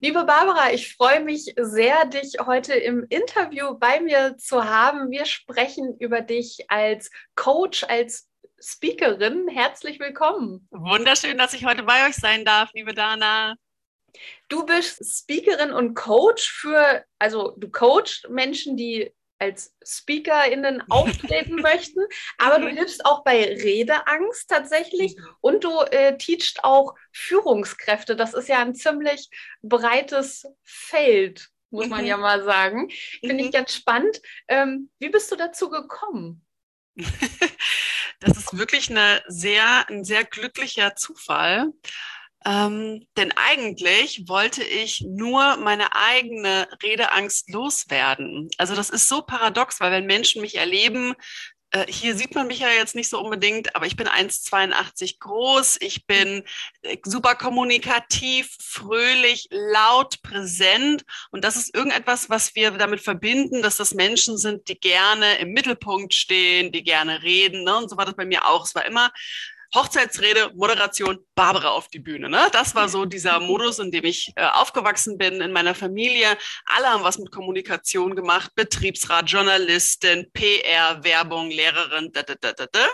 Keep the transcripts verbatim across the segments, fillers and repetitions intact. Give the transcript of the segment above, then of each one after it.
Liebe Barbara, ich freue mich sehr, dich heute im Interview bei mir zu haben. Wir sprechen über dich als Coach, als Speakerin. Herzlich willkommen. Wunderschön, dass ich heute bei euch sein darf, liebe Dana. Du bist Speakerin und Coach für, also du coachst Menschen, die als SpeakerInnen auftreten möchten, aber du Mhm. hilfst auch bei Redeangst tatsächlich Mhm. und du äh, teachst auch Führungskräfte. Das ist ja ein ziemlich breites Feld, muss man ja Mhm. mal sagen. Finde ich Mhm. ganz spannend. Ähm, wie bist du dazu gekommen? Das ist wirklich eine sehr, ein sehr glücklicher Zufall. Ähm, denn eigentlich wollte ich nur meine eigene Redeangst loswerden. Also das ist so paradox, weil wenn Menschen mich erleben, äh, hier sieht man mich ja jetzt nicht so unbedingt, aber ich bin eins Komma zweiundachtzig groß, ich bin äh, super kommunikativ, fröhlich, laut, präsent. Und das ist irgendetwas, was wir damit verbinden, dass das Menschen sind, die gerne im Mittelpunkt stehen, die gerne reden. Ne? Und so war das bei mir auch. Es war immer Hochzeitsrede, Moderation, Barbara auf die Bühne. Ne? Das war so dieser Modus, in dem ich äh, aufgewachsen bin in meiner Familie. Alle haben was mit Kommunikation gemacht, Betriebsrat, Journalistin, P R, Werbung, Lehrerin, da, da, da, da, da.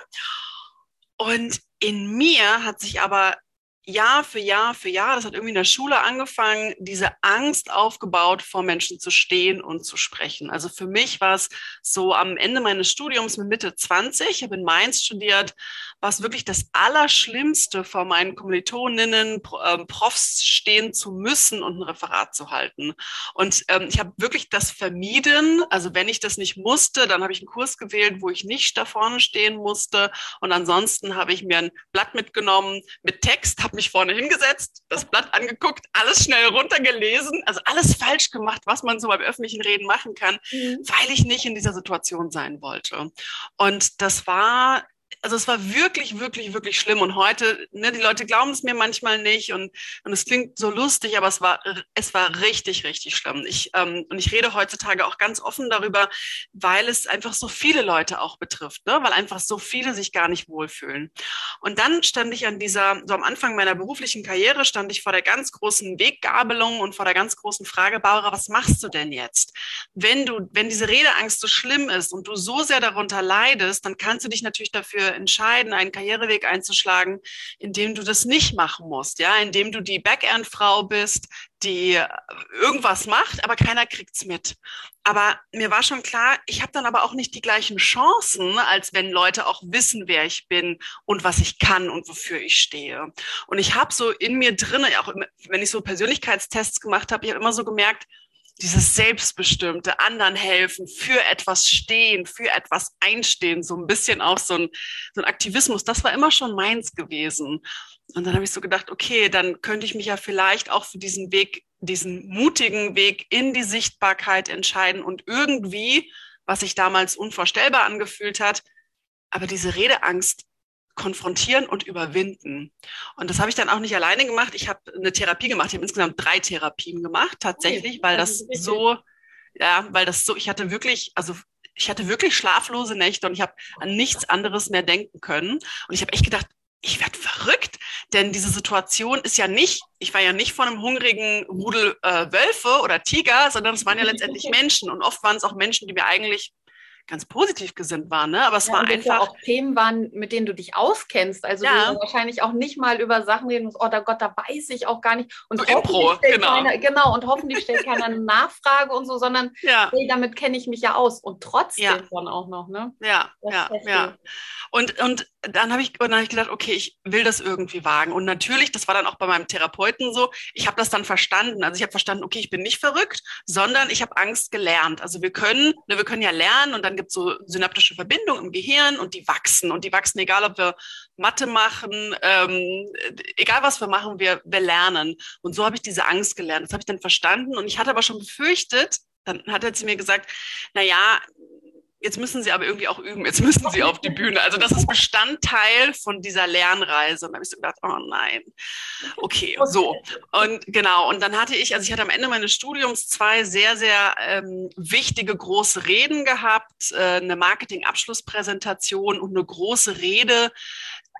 Und in mir hat sich aber Jahr für Jahr für Jahr, das hat irgendwie in der Schule angefangen, diese Angst aufgebaut, vor Menschen zu stehen und zu sprechen. Also für mich war es so am Ende meines Studiums mit Mitte zwanzig, ich habe in Mainz studiert, war es wirklich das Allerschlimmste, vor meinen Kommilitoninnen, Pro- ähm, Profs stehen zu müssen und ein Referat zu halten. Und ähm, ich habe wirklich das vermieden. Also wenn ich das nicht musste, dann habe ich einen Kurs gewählt, wo ich nicht da vorne stehen musste. Und ansonsten habe ich mir ein Blatt mitgenommen mit Text, habe mich vorne hingesetzt, das Blatt angeguckt, alles schnell runtergelesen, also alles falsch gemacht, was man so beim öffentlichen Reden machen kann, Mhm. weil ich nicht in dieser Situation sein wollte. Und das war also es war wirklich, wirklich, wirklich schlimm. Und heute, ne, die Leute glauben es mir manchmal nicht und, und es klingt so lustig, aber es war, es war richtig, richtig schlimm. Ich, ähm, und ich rede heutzutage auch ganz offen darüber, weil es einfach so viele Leute auch betrifft, ne? Weil einfach so viele sich gar nicht wohlfühlen. Und dann stand ich an dieser, so am Anfang meiner beruflichen Karriere, stand ich vor der ganz großen Weggabelung und vor der ganz großen Frage, Barbara, was machst du denn jetzt? Wenn du, wenn diese Redeangst so schlimm ist und du so sehr darunter leidest, dann kannst du dich natürlich dafür entscheiden, einen Karriereweg einzuschlagen, in dem du das nicht machen musst, ja, in dem du die Backend-Frau bist, die irgendwas macht, aber keiner kriegt's mit. Aber mir war schon klar, ich habe dann aber auch nicht die gleichen Chancen, als wenn Leute auch wissen, wer ich bin und was ich kann und wofür ich stehe. Und ich habe so in mir drin, auch wenn ich so Persönlichkeitstests gemacht habe, ich habe immer so gemerkt, dieses Selbstbestimmte, anderen helfen, für etwas stehen, für etwas einstehen, so ein bisschen auch so ein, so ein Aktivismus, das war immer schon meins gewesen. Und dann habe ich so gedacht, okay, dann könnte ich mich ja vielleicht auch für diesen Weg, diesen mutigen Weg in die Sichtbarkeit entscheiden und irgendwie, was sich damals unvorstellbar angefühlt hat, aber diese Redeangst konfrontieren und überwinden. Und das habe ich dann auch nicht alleine gemacht. Ich habe eine Therapie gemacht. Ich habe insgesamt drei Therapien gemacht, Ui, tatsächlich, weil das das ist richtig. so, ja, weil das so, ich hatte wirklich, also ich hatte wirklich schlaflose Nächte und ich habe an nichts anderes mehr denken können. Und ich habe echt gedacht, ich werde verrückt, denn diese Situation ist ja nicht, ich war ja nicht von einem hungrigen Rudel äh, Wölfe oder Tiger, sondern es waren ja letztendlich Menschen. Und oft waren es auch Menschen, die mir eigentlich ganz positiv gesinnt waren, ne? Aber es Ja, war und das ja einfach, auch Themen waren, mit denen du dich auskennst. Also du ja ja, wahrscheinlich auch nicht mal über Sachen reden musst, oh da Gott, da weiß ich auch gar nicht. so Und hoffentlich Impro, stellt genau. keiner, genau, und hoffentlich stellt keiner eine Nachfrage und so, sondern Ja, hey, damit kenne ich mich ja aus. Und ja, trotzdem dann auch noch, ne? ja, Das ist ja, heftig. ja. Und, und dann habe ich, und dann hab ich gedacht, okay, ich will das irgendwie wagen. Und natürlich, das war dann auch bei meinem Therapeuten so, ich habe das dann verstanden. Also ich habe verstanden, okay, ich bin nicht verrückt, sondern ich habe Angst gelernt. Also wir können, ne, wir können ja lernen und dann gibt es so synaptische Verbindungen im Gehirn und die wachsen. Und die wachsen, egal ob wir Mathe machen, ähm, egal was wir machen, wir, wir lernen. Und so habe ich diese Angst gelernt. Das habe ich dann verstanden. Und ich hatte aber schon befürchtet, dann hat er zu mir gesagt, na ja, jetzt müssen Sie aber irgendwie auch üben, jetzt müssen Sie auf die Bühne. Also das ist Bestandteil von dieser Lernreise. Und da habe ich so gedacht, oh nein, okay, so. Und genau, und dann hatte ich, also ich hatte am Ende meines Studiums zwei sehr, sehr ähm, wichtige große Reden gehabt, äh, eine Marketing-Abschlusspräsentation und eine große Rede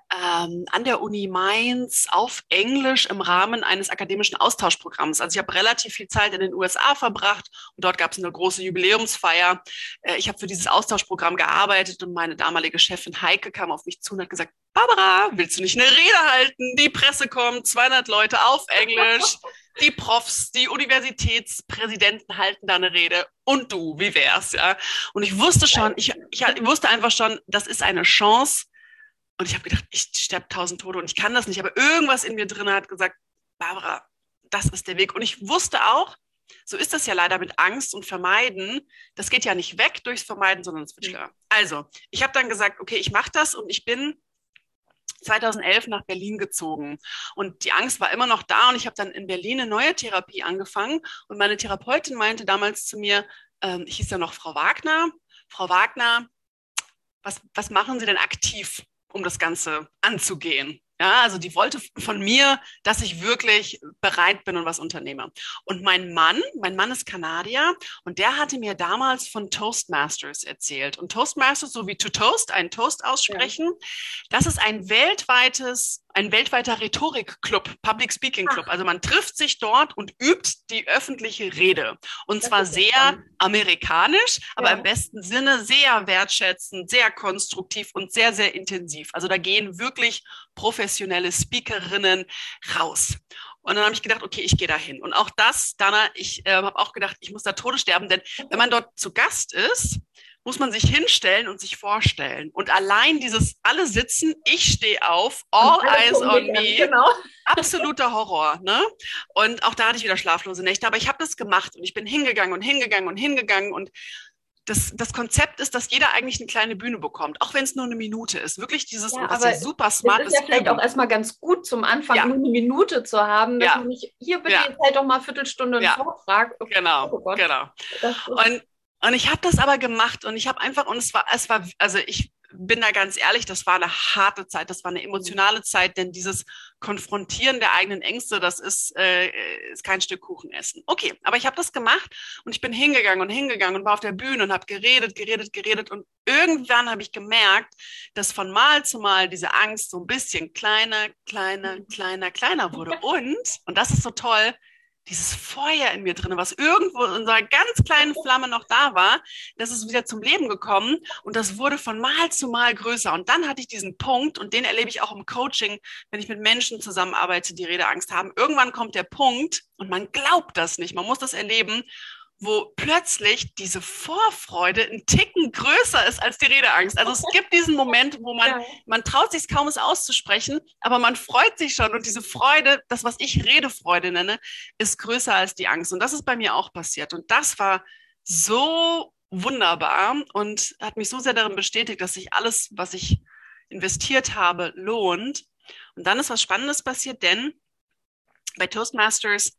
ähm, an der Uni Mainz auf Englisch im Rahmen eines akademischen Austauschprogramms. Also ich habe relativ viel Zeit in den U S A verbracht und dort gab es eine große Jubiläumsfeier. Äh, ich habe für dieses Austauschprogramm gearbeitet und meine damalige Chefin Heike kam auf mich zu und hat gesagt, Barbara, willst du nicht eine Rede halten? Die Presse kommt, zweihundert Leute auf Englisch. Die Profs, die Universitätspräsidenten halten da eine Rede. Und du, wie wär's, ja? Und ich wusste schon, ich, ich, ich wusste einfach schon, das ist eine Chance. Und ich habe gedacht, ich sterbe tausend Tode und ich kann das nicht. Aber irgendwas in mir drin hat gesagt, Barbara, das ist der Weg. Und ich wusste auch, so ist das ja leider mit Angst und Vermeiden. Das geht ja nicht weg durchs Vermeiden, sondern es wird schlimmer. Also, ich habe dann gesagt, okay, ich mache das und ich bin zweitausendelf nach Berlin gezogen und die Angst war immer noch da und ich habe dann in Berlin eine neue Therapie angefangen und meine Therapeutin meinte damals zu mir, ähm, ich hieß ja noch Frau Wagner, Frau Wagner, was, was machen Sie denn aktiv, um das Ganze anzugehen? Ja, also die wollte von mir, dass ich wirklich bereit bin und was unternehme. Und mein Mann, mein Mann ist Kanadier und der hatte mir damals von Toastmasters erzählt. Und Toastmasters, so wie to toast, einen Toast aussprechen, ja. Das ist ein weltweites, ein weltweiter Rhetorikclub, Public Speaking Club. Ach. Also man trifft sich dort und übt die öffentliche Rede. Und das zwar sehr spannend. Amerikanisch, aber ja. Im besten Sinne sehr wertschätzend, sehr konstruktiv und sehr, sehr intensiv. Also da gehen wirklich professionelle Speakerinnen raus. Und dann habe ich gedacht, okay, ich gehe da hin. Und auch das, Dana, ich äh, habe auch gedacht, ich muss da Tode sterben, denn wenn man dort zu Gast ist, muss man sich hinstellen und sich vorstellen. Und allein dieses alle sitzen, ich stehe auf, all eyes on me, genau. Absoluter Horror. Ne? Und auch da hatte ich wieder schlaflose Nächte. Aber ich habe das gemacht und ich bin hingegangen und hingegangen und hingegangen und Das, das Konzept ist, dass jeder eigentlich eine kleine Bühne bekommt, auch wenn es nur eine Minute ist. Wirklich dieses, ja, was ja super smart ist. Das ist ja vielleicht üben. Auch erstmal ganz gut zum Anfang, ja. Nur eine Minute zu haben, dass ja. Man nicht, hier bitte ja. Jetzt halt doch mal eine Viertelstunde einen ja. Vortrag. Okay. Genau, oh genau. Und, und ich habe das aber gemacht und ich habe einfach, und es war, es war, also ich bin da ganz ehrlich, das war eine harte Zeit, das war eine emotionale Zeit, denn dieses Konfrontieren der eigenen Ängste, das ist, äh, ist kein Stück Kuchen essen. Okay, aber ich habe das gemacht und ich bin hingegangen und hingegangen und war auf der Bühne und habe geredet, geredet, geredet und irgendwann habe ich gemerkt, dass von Mal zu Mal diese Angst so ein bisschen kleiner, kleiner, kleiner, kleiner wurde und, und das ist so toll, dieses Feuer in mir drin, was irgendwo in so einer ganz kleinen Flamme noch da war, das ist wieder zum Leben gekommen und das wurde von Mal zu Mal größer. Und dann hatte ich diesen Punkt und den erlebe ich auch im Coaching, wenn ich mit Menschen zusammenarbeite, die Redeangst haben. Irgendwann kommt der Punkt und man glaubt das nicht, man muss das erleben, wo plötzlich diese Vorfreude ein Ticken größer ist als die Redeangst. Also es gibt diesen Moment, wo man, ja. man traut sich kaum, es auszusprechen, aber man freut sich schon und diese Freude, das, was ich Redefreude nenne, ist größer als die Angst. Und das ist bei mir auch passiert. Und das war so wunderbar und hat mich so sehr darin bestätigt, dass sich alles, was ich investiert habe, lohnt. Und dann ist was Spannendes passiert, denn bei Toastmasters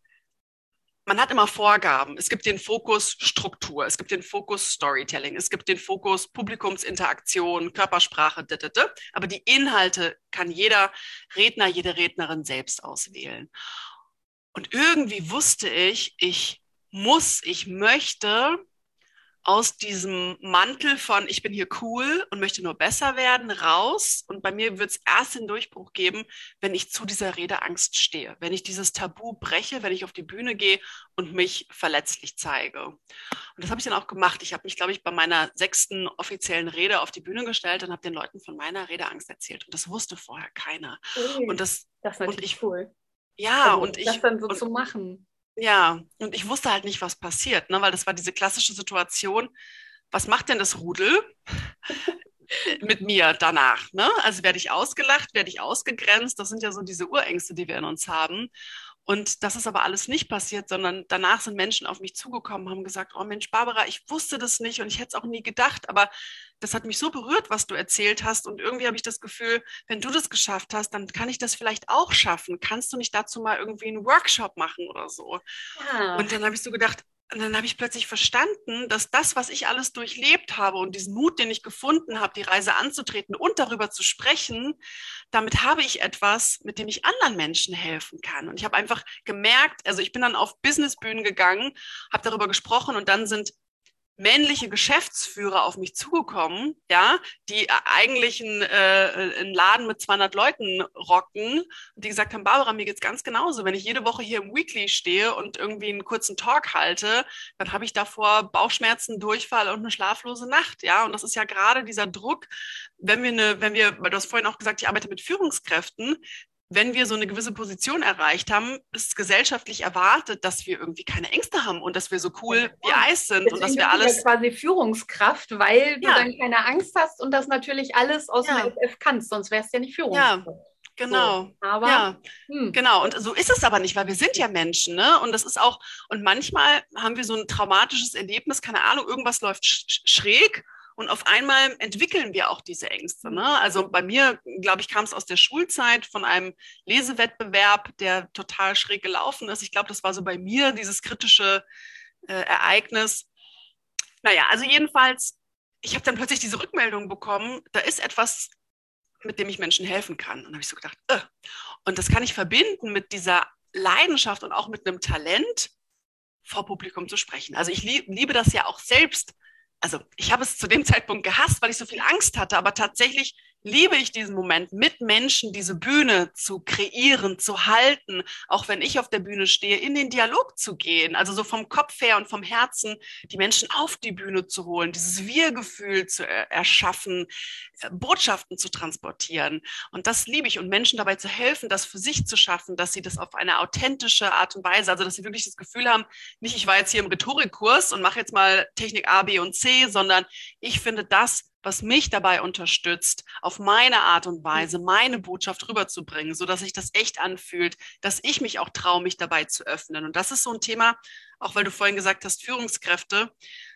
man hat immer Vorgaben. Es gibt den Fokus Struktur, es gibt den Fokus Storytelling, es gibt den Fokus Publikumsinteraktion, Körpersprache, d -d -d. Aber die Inhalte kann jeder Redner, jede Rednerin selbst auswählen. Und irgendwie wusste ich, ich muss, ich möchte aus diesem Mantel von ich bin hier cool und möchte nur besser werden, raus. Und bei mir wird es erst den Durchbruch geben, wenn ich zu dieser Redeangst stehe, wenn ich dieses Tabu breche, wenn ich auf die Bühne gehe und mich verletzlich zeige. Und das habe ich dann auch gemacht. Ich habe mich, glaube ich, bei meiner sechsten offiziellen Rede auf die Bühne gestellt und habe den Leuten von meiner Redeangst erzählt. Und das wusste vorher keiner. Okay. Und das, das ist natürlich und ich, cool. Ja, also, und ich... Das dann so und, zu machen. Ja, und ich wusste halt nicht, was passiert, ne? Weil das war diese klassische Situation, was macht denn das Rudel mit mir danach? Ne? Also werde ich ausgelacht, werde ich ausgegrenzt, das sind ja so diese Urängste, die wir in uns haben. Und das ist aber alles nicht passiert, sondern danach sind Menschen auf mich zugekommen, haben gesagt, oh Mensch, Barbara, ich wusste das nicht und ich hätte es auch nie gedacht, aber das hat mich so berührt, was du erzählt hast und irgendwie habe ich das Gefühl, wenn du das geschafft hast, dann kann ich das vielleicht auch schaffen. Kannst du nicht dazu mal irgendwie einen Workshop machen oder so? Ja. Und dann habe ich so gedacht, und dann habe ich plötzlich verstanden, dass das, was ich alles durchlebt habe und diesen Mut, den ich gefunden habe, die Reise anzutreten und darüber zu sprechen, damit habe ich etwas, mit dem ich anderen Menschen helfen kann. Und ich habe einfach gemerkt, also ich bin dann auf Businessbühnen gegangen, habe darüber gesprochen und dann sind männliche Geschäftsführer auf mich zugekommen, ja, die eigentlich einen, äh, einen Laden mit zweihundert Leuten rocken, die gesagt haben, Barbara, mir geht's ganz genauso. Wenn ich jede Woche hier im Weekly stehe und irgendwie einen kurzen Talk halte, dann habe ich davor Bauchschmerzen, Durchfall und eine schlaflose Nacht, ja. Und das ist ja gerade dieser Druck, wenn wir eine, wenn wir, weil du hast vorhin auch gesagt, ich arbeite mit Führungskräften, wenn wir so eine gewisse Position erreicht haben, ist gesellschaftlich erwartet, dass wir irgendwie keine Ängste haben und dass wir so cool ja, wie Eis sind. Deswegen und dass wir bist alles. Du ja quasi Führungskraft, weil du ja. dann keine Angst hast und das natürlich alles aus ja. dem F F kannst, sonst wärst du ja nicht Führungskraft. Ja, genau. So, aber, ja, hm. genau. Und so ist es aber nicht, weil wir sind ja Menschen, ne? Und das ist auch, und manchmal haben wir so ein traumatisches Erlebnis, keine Ahnung, irgendwas läuft sch schräg. Und auf einmal entwickeln wir auch diese Ängste. Ne? Also bei mir, glaube ich, kam es aus der Schulzeit von einem Lesewettbewerb, der total schräg gelaufen ist. Ich glaube, das war so bei mir dieses kritische äh, Ereignis. Naja, also jedenfalls, ich habe dann plötzlich diese Rückmeldung bekommen, da ist etwas, mit dem ich Menschen helfen kann. Und dann habe ich so gedacht, äh. und das kann ich verbinden mit dieser Leidenschaft und auch mit einem Talent, vor Publikum zu sprechen. Also ich lieb, liebe das ja auch selbst. Also ich habe es zu dem Zeitpunkt gehasst, weil ich so viel Angst hatte, aber tatsächlich liebe ich diesen Moment, mit Menschen diese Bühne zu kreieren, zu halten, auch wenn ich auf der Bühne stehe, in den Dialog zu gehen, also so vom Kopf her und vom Herzen, die Menschen auf die Bühne zu holen, dieses Wir-Gefühl zu erschaffen, Botschaften zu transportieren. Und das liebe ich und Menschen dabei zu helfen, das für sich zu schaffen, dass sie das auf eine authentische Art und Weise, also dass sie wirklich das Gefühl haben, nicht ich war jetzt hier im Rhetorikkurs und mache jetzt mal Technik A, B und C, sondern ich finde das, was mich dabei unterstützt, auf meine Art und Weise meine Botschaft rüberzubringen, so dass sich das echt anfühlt, dass ich mich auch traue, mich dabei zu öffnen. Und das ist so ein Thema, auch weil du vorhin gesagt hast, Führungskräfte,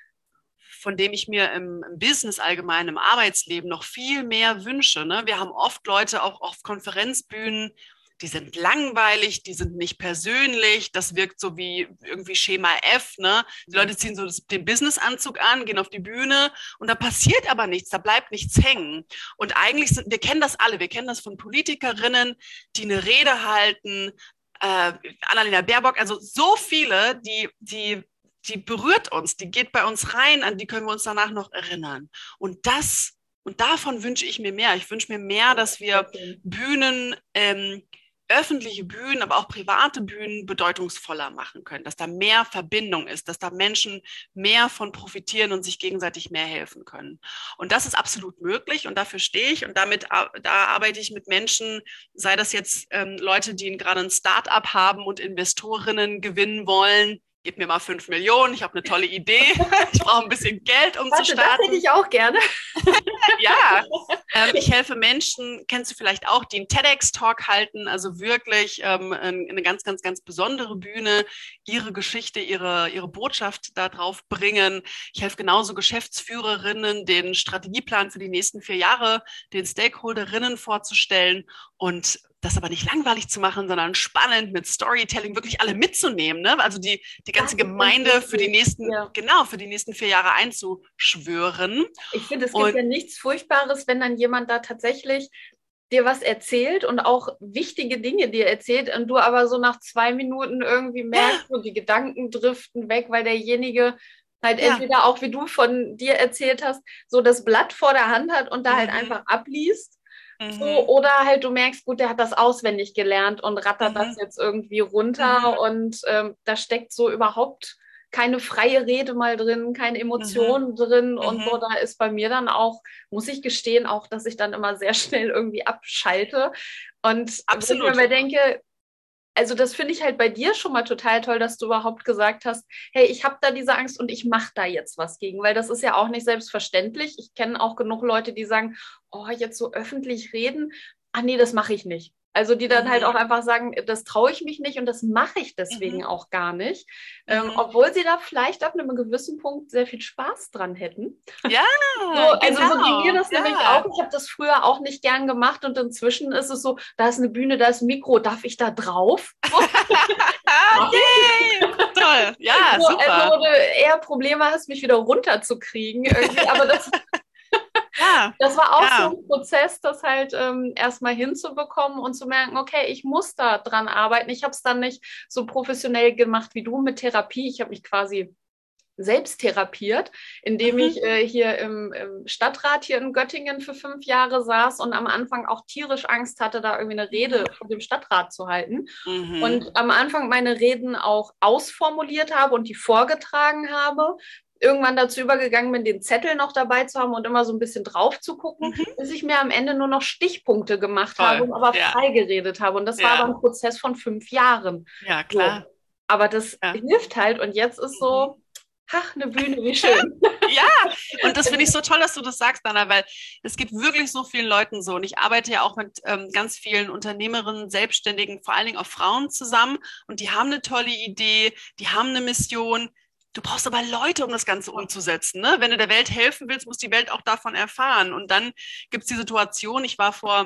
von dem ich mir im, im Business allgemein, im Arbeitsleben noch viel mehr wünsche. Ne? Wir haben oft Leute auch auf Konferenzbühnen, die sind langweilig, die sind nicht persönlich, das wirkt so wie irgendwie Schema F, ne? Die Leute ziehen so das, den Businessanzug an, gehen auf die Bühne und da passiert aber nichts, da bleibt nichts hängen. Und eigentlich sind, wir kennen das alle, wir kennen das von Politikerinnen, die eine Rede halten, äh, Annalena Baerbock, also so viele, die, die, die berührt uns, die geht bei uns rein, an die können wir uns danach noch erinnern. Und das, und davon wünsche ich mir mehr. Ich wünsche mir mehr, dass wir Bühnen, ähm, öffentliche Bühnen, aber auch private Bühnen bedeutungsvoller machen können, dass da mehr Verbindung ist, dass da Menschen mehr von profitieren und sich gegenseitig mehr helfen können. Und das ist absolut möglich und dafür stehe ich und damit da arbeite ich mit Menschen, sei das jetzt ähm, Leute, die gerade ein Start-up haben und Investorinnen gewinnen wollen. Gib mir mal fünf Millionen, ich habe eine tolle Idee, ich brauche ein bisschen Geld, um Warte, zu starten. Das hätte ich auch gerne. Ja, ähm, ich helfe Menschen, kennst du vielleicht auch, die einen TEDx-Talk halten, also wirklich ähm, eine ganz, ganz, ganz besondere Bühne, ihre Geschichte, ihre, ihre Botschaft da drauf bringen. Ich helfe genauso Geschäftsführerinnen, den Strategieplan für die nächsten vier Jahre, den Stakeholderinnen vorzustellen und das aber nicht langweilig zu machen, sondern spannend mit Storytelling wirklich alle mitzunehmen, ne? Also die, die ganze Gemeinde für die nächsten, ja. genau, für die nächsten vier Jahre einzuschwören. Ich finde, es gibt und, ja nichts Furchtbares, wenn dann jemand da tatsächlich dir was erzählt und auch wichtige Dinge dir erzählt und du aber so nach zwei Minuten irgendwie merkst, ja. und die Gedanken driften weg, weil derjenige halt ja. entweder auch, wie du von dir erzählt hast, so das Blatt vor der Hand hat und da mhm. halt einfach abliest. So, oder halt du merkst, gut, der hat das auswendig gelernt und rattert mhm. das jetzt irgendwie runter mhm. und ähm, da steckt so überhaupt keine freie Rede mal drin, keine Emotionen mhm. drin und mhm. so, da ist bei mir dann auch, muss ich gestehen, auch, dass ich dann immer sehr schnell irgendwie abschalte und Absolut. Wenn ich mir denke, also das finde ich halt bei dir schon mal total toll, dass du überhaupt gesagt hast, hey, ich habe da diese Angst und ich mache da jetzt was gegen, weil das ist ja auch nicht selbstverständlich. Ich kenne auch genug Leute, die sagen, oh, jetzt so öffentlich reden, ach nee, das mache ich nicht. Also die dann mhm. halt auch einfach sagen, das traue ich mich nicht und das mache ich deswegen mhm. auch gar nicht. Mhm. Ähm, obwohl sie da vielleicht ab einem gewissen Punkt sehr viel Spaß dran hätten. Ja, so, Also genau. so ging mir das ja. nämlich auch. Ich habe das früher auch nicht gern gemacht und inzwischen ist es so, da ist eine Bühne, da ist ein Mikro, darf ich da drauf? Yay! Toll, ja, so, super. Also wo du eher Probleme hast, mich wieder runterzukriegen irgendwie, aber das... Ja, das war auch ja. so ein Prozess, das halt ähm, erstmal hinzubekommen und zu merken, okay, ich muss da dran arbeiten. Ich habe es dann nicht so professionell gemacht wie du mit Therapie. Ich habe mich quasi selbst therapiert, indem Mhm. ich äh, hier im, im Stadtrat hier in Göttingen für fünf Jahre saß und am Anfang auch tierisch Angst hatte, da irgendwie eine Rede vor dem Stadtrat zu halten. Mhm. Und am Anfang meine Reden auch ausformuliert habe und die vorgetragen habe. Irgendwann dazu übergegangen bin, den Zettel noch dabei zu haben und immer so ein bisschen drauf zu gucken, Mhm. bis ich mir am Ende nur noch Stichpunkte gemacht Toll. habe und aber Ja. frei geredet habe. Und das war Ja. aber ein Prozess von fünf Jahren. Ja, So. klar. Aber das Ja. hilft halt. Und jetzt ist Mhm. so, ach, eine Bühne, wie schön. Ja, und das finde ich so toll, dass du das sagst, Dana, weil es gibt wirklich so vielen Leuten so. Und ich arbeite ja auch mit ähm, ganz vielen Unternehmerinnen, Selbstständigen, vor allen Dingen auch Frauen zusammen. Und die haben eine tolle Idee, die haben eine Mission. Du brauchst aber Leute, um das Ganze umzusetzen. Ne? Wenn du der Welt helfen willst, muss die Welt auch davon erfahren. Und dann gibt es die Situation, ich war vor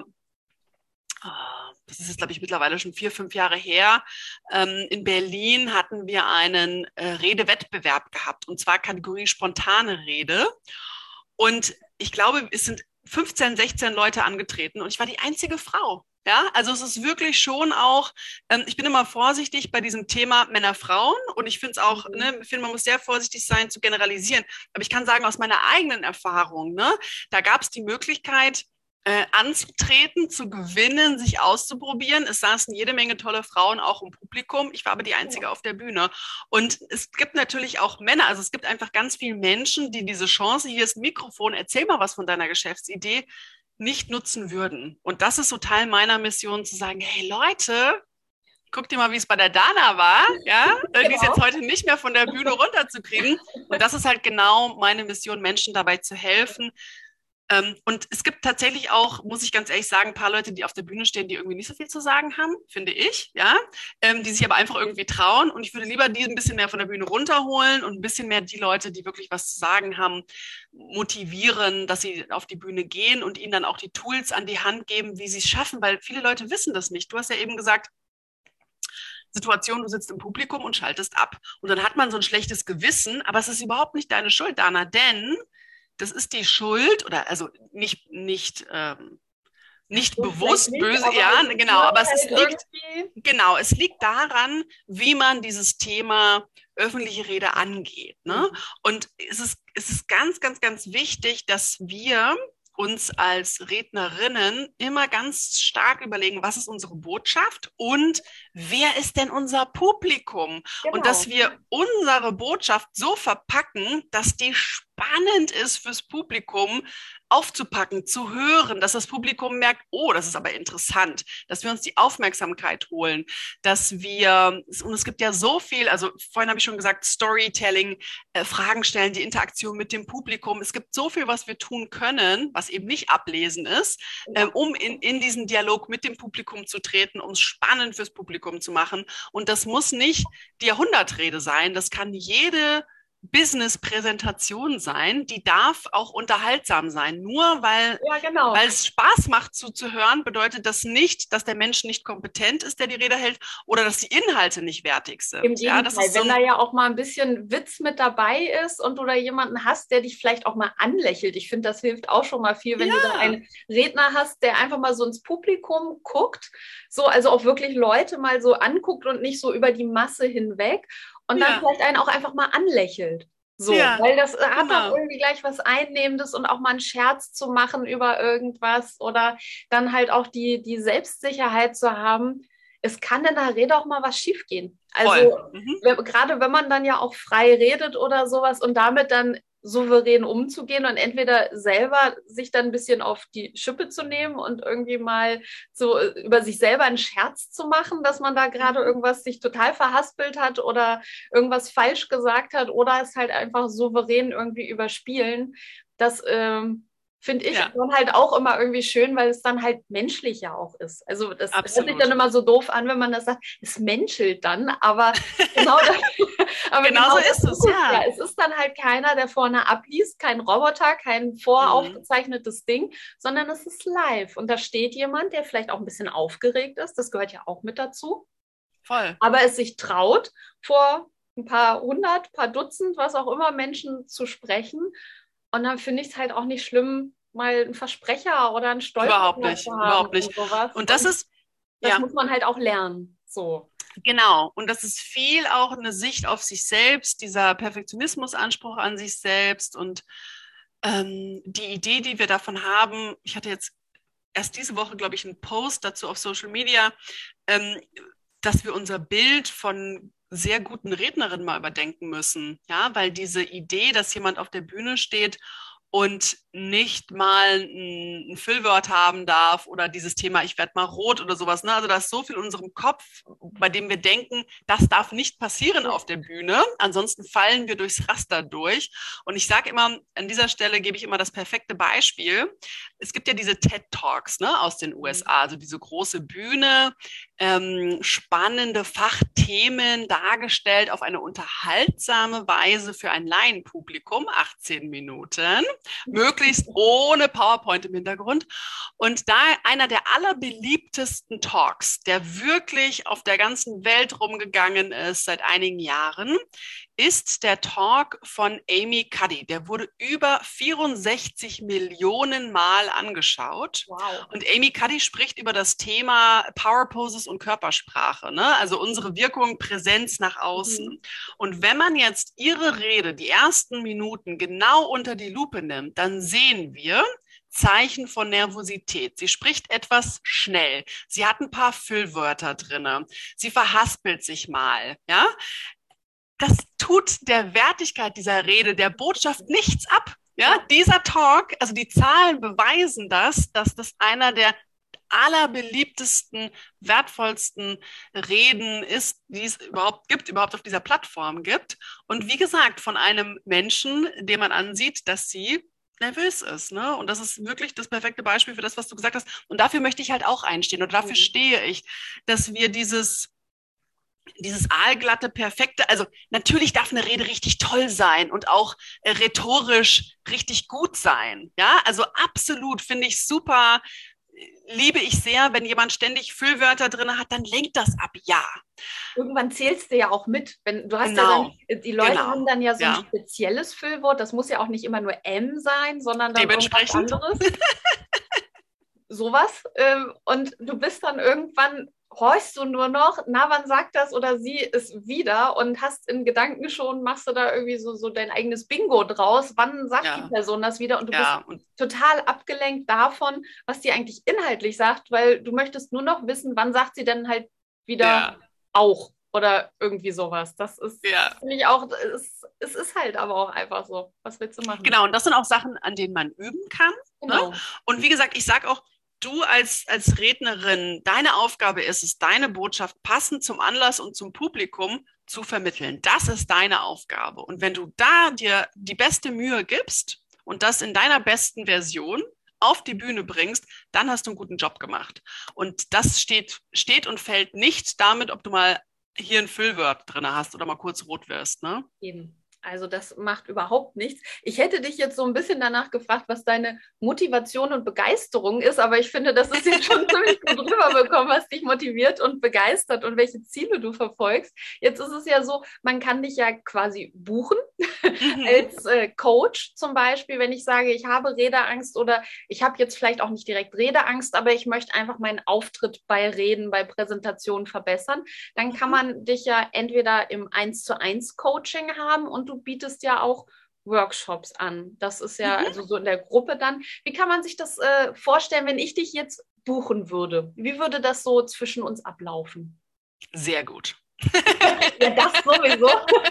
das ist jetzt, glaube ich, mittlerweile schon vier, fünf Jahre her. Ähm, in Berlin hatten wir einen äh, Redewettbewerb gehabt, und zwar Kategorie spontane Rede. Und ich glaube, es sind fünfzehn, sechzehn Leute angetreten und ich war die einzige Frau. Ja, also es ist wirklich schon auch, ähm, ich bin immer vorsichtig bei diesem Thema Männer, Frauen, und ich finde es auch, Mhm. ne, ich finde, man muss sehr vorsichtig sein zu generalisieren. Aber ich kann sagen, aus meiner eigenen Erfahrung, ne, da gab es die Möglichkeit, äh, anzutreten, zu gewinnen, sich auszuprobieren. Es saßen jede Menge tolle Frauen auch im Publikum. Ich war aber die Einzige Ja. auf der Bühne. Und es gibt natürlich auch Männer, also es gibt einfach ganz viele Menschen, die diese Chance, hier ist ein Mikrofon, erzähl mal was von deiner Geschäftsidee, nicht nutzen würden. Und das ist so Teil meiner Mission, zu sagen, hey Leute, guck dir mal, wie es bei der Dana war, ja, die ist jetzt heute nicht mehr von der Bühne runterzukriegen. Und das ist halt genau meine Mission, Menschen dabei zu helfen. Ähm, und es gibt tatsächlich auch, muss ich ganz ehrlich sagen, ein paar Leute, die auf der Bühne stehen, die irgendwie nicht so viel zu sagen haben, finde ich, ja, ähm, die sich aber einfach irgendwie trauen. Und ich würde lieber die ein bisschen mehr von der Bühne runterholen und ein bisschen mehr die Leute, die wirklich was zu sagen haben, motivieren, dass sie auf die Bühne gehen und ihnen dann auch die Tools an die Hand geben, wie sie es schaffen, weil viele Leute wissen das nicht. Du hast ja eben gesagt, Situation, du sitzt im Publikum und schaltest ab. Und dann hat man so ein schlechtes Gewissen, aber es ist überhaupt nicht deine Schuld, Dana, denn das ist die Schuld, oder also nicht, nicht, ähm, nicht bewusst nicht, böse, aber ja, es genau, aber es halt ist, liegt, irgendwie. genau, es liegt daran, wie man dieses Thema öffentliche Rede angeht. Ne? Mhm. Und es ist, es ist ganz, ganz, ganz wichtig, dass wir uns als Rednerinnen immer ganz stark überlegen, was ist unsere Botschaft und wer ist denn unser Publikum? Genau. Und dass wir unsere Botschaft so verpacken, dass die spannend ist fürs Publikum aufzupacken, zu hören, dass das Publikum merkt, oh, das ist aber interessant, dass wir uns die Aufmerksamkeit holen, dass wir, und es gibt ja so viel, also vorhin habe ich schon gesagt, Storytelling, äh, Fragen stellen, die Interaktion mit dem Publikum. Es gibt so viel, was wir tun können, was eben nicht ablesen ist, Ja. ähm, um in, in diesen Dialog mit dem Publikum zu treten, um es spannend fürs Publikum zu machen. Und das muss nicht die Jahrhundertrede sein, das kann jede Business-Präsentation sein, die darf auch unterhaltsam sein. Nur weil, ja, genau. weil es Spaß macht zuzuhören, bedeutet das nicht, dass der Mensch nicht kompetent ist, der die Rede hält, oder dass die Inhalte nicht wertig sind. Im Gegenteil, ja, das ist so wenn da ja auch mal ein bisschen Witz mit dabei ist und du da jemanden hast, der dich vielleicht auch mal anlächelt. Ich finde, das hilft auch schon mal viel, wenn ja. du da einen Redner hast, der einfach mal so ins Publikum guckt, so also auch wirklich Leute mal so anguckt und nicht so über die Masse hinweg. Und dann ja. vielleicht einen auch einfach mal anlächelt. So, ja, weil das genau. hat auch irgendwie gleich was Einnehmendes und auch mal einen Scherz zu machen über irgendwas oder dann halt auch die, die Selbstsicherheit zu haben. Es kann in der Rede auch mal was schiefgehen. Also mhm. wenn, gerade wenn man dann ja auch frei redet oder sowas und damit dann souverän umzugehen und entweder selber sich dann ein bisschen auf die Schippe zu nehmen und irgendwie mal so über sich selber einen Scherz zu machen, dass man da gerade irgendwas sich total verhaspelt hat oder irgendwas falsch gesagt hat oder es halt einfach souverän irgendwie überspielen. Das ähm, finde ich ja. dann halt auch immer irgendwie schön, weil es dann halt menschlich ja auch ist. Also das Absolut. hört sich dann immer so doof an, wenn man das sagt, es menschelt dann, aber genau das, aber genau, genau so ist es, ja. ja. Es ist dann halt keiner, der vorne abliest, kein Roboter, kein voraufgezeichnetes mhm. Ding, sondern es ist live und da steht jemand, der vielleicht auch ein bisschen aufgeregt ist, das gehört ja auch mit dazu. Voll. Aber es sich traut, vor ein paar hundert, paar Dutzend, was auch immer Menschen zu sprechen. Und dann finde ich es halt auch nicht schlimm, mal einen Versprecher oder einen Stolper überhaupt nicht, zu haben überhaupt nicht. Und, sowas. Und das und ist, das ja. muss man halt auch lernen. So. Genau. Und das ist viel auch eine Sicht auf sich selbst, dieser Perfektionismusanspruch an sich selbst und ähm, die Idee, die wir davon haben. Ich hatte jetzt erst diese Woche, glaube ich, einen Post dazu auf Social Media, ähm, dass wir unser Bild von sehr guten Rednerinnen mal überdenken müssen. Ja, weil diese Idee, dass jemand auf der Bühne steht und nicht mal ein, ein Füllwort haben darf oder dieses Thema, ich werde mal rot oder sowas. Ne? Also da ist so viel in unserem Kopf, bei dem wir denken, das darf nicht passieren auf der Bühne. Ansonsten fallen wir durchs Raster durch. Und ich sage immer, an dieser Stelle gebe ich immer das perfekte Beispiel. Es gibt ja diese TED Talks, ne, aus den U S A, also diese große Bühne, ähm, spannende Fachthemen dargestellt auf eine unterhaltsame Weise für ein Laienpublikum, achtzehn Minuten, möglichst ohne PowerPoint im Hintergrund. Und da einer der allerbeliebtesten Talks, der wirklich auf der ganzen Welt rumgegangen ist seit einigen Jahren, ist der Talk von Amy Cuddy. Der wurde über vierundsechzig Millionen Mal angeschaut. Wow. Und Amy Cuddy spricht über das Thema Power Poses und Körpersprache, ne? Also unsere Wirkung, Präsenz nach außen. Mhm. Und wenn man jetzt ihre Rede, die ersten Minuten genau unter die Lupe nimmt, dann sehen wir Zeichen von Nervosität. Sie spricht etwas schnell. Sie hat ein paar Füllwörter drinne. Sie verhaspelt sich mal, ja? Das tut der Wertigkeit dieser Rede, der Botschaft nichts ab. Ja, dieser Talk, also die Zahlen beweisen das, dass das einer der allerbeliebtesten, wertvollsten Reden ist, die es überhaupt gibt, überhaupt auf dieser Plattform gibt. Und wie gesagt, von einem Menschen, dem man ansieht, dass sie nervös ist, ne? Und das ist wirklich das perfekte Beispiel für das, was du gesagt hast. Und dafür möchte ich halt auch einstehen. Und dafür mhm. stehe ich, dass wir dieses dieses aalglatte, perfekte, also natürlich darf eine Rede richtig toll sein und auch äh, rhetorisch richtig gut sein. Ja, also absolut finde ich super, liebe ich sehr, wenn jemand ständig Füllwörter drin hat, dann lenkt das ab, ja. Irgendwann zählst du ja auch mit. Wenn, du hast genau. ja dann, die Leute genau. haben dann ja so ja. ein spezielles Füllwort, das muss ja auch nicht immer nur M sein, sondern dann irgendwas anderes. Sowas. Und du bist dann irgendwann, horchst du nur noch, na, wann sagt das oder sie es wieder und hast in Gedanken schon, machst du da irgendwie so, so dein eigenes Bingo draus, wann sagt ja. die Person das wieder und du ja. bist total abgelenkt davon, was die eigentlich inhaltlich sagt, weil du möchtest nur noch wissen, wann sagt sie denn halt wieder ja. auch oder irgendwie sowas. Das ist, ja. finde ich auch, es, es ist halt aber auch einfach so. Was willst du machen? Genau, und das sind auch Sachen, an denen man üben kann. Genau. Ne? Und wie gesagt, ich sage auch, du als, als Rednerin, deine Aufgabe ist es, deine Botschaft passend zum Anlass und zum Publikum zu vermitteln. Das ist deine Aufgabe. Und wenn du da dir die beste Mühe gibst und das in deiner besten Version auf die Bühne bringst, dann hast du einen guten Job gemacht. Und das steht, steht und fällt nicht damit, ob du mal hier ein Füllwort drin hast oder mal kurz rot wirst, ne? Eben. Also das macht überhaupt nichts. Ich hätte dich jetzt so ein bisschen danach gefragt, was deine Motivation und Begeisterung ist, aber ich finde, das ist jetzt schon ziemlich gut rüberbekommen, was dich motiviert und begeistert und welche Ziele du verfolgst. Jetzt ist es ja so, man kann dich ja quasi buchen mhm. als äh, Coach zum Beispiel, wenn ich sage, ich habe Redeangst oder ich habe jetzt vielleicht auch nicht direkt Redeangst, aber ich möchte einfach meinen Auftritt bei Reden, bei Präsentationen verbessern. Dann kann man dich ja entweder im eins zu eins Coaching haben und du bietest ja auch Workshops an. Das ist ja mhm. also so in der Gruppe dann. Wie kann man sich das äh, vorstellen, wenn ich dich jetzt buchen würde? Wie würde das so zwischen uns ablaufen? Sehr gut. Ja, das sowieso.